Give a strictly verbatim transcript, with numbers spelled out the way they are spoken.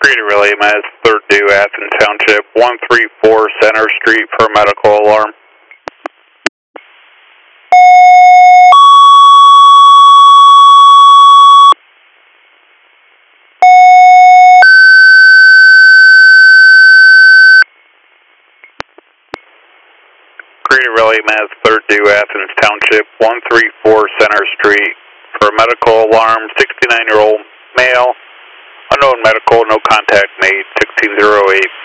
Greeting Relay, Mass third due, Athens Township, one three four Center Street for medical alarm. Greeting Relay, Mass third due, Athens Township, one three four Center Street for medical alarm, sixty-nine year old male, unknown medical, no contact made, sixteen oh eight.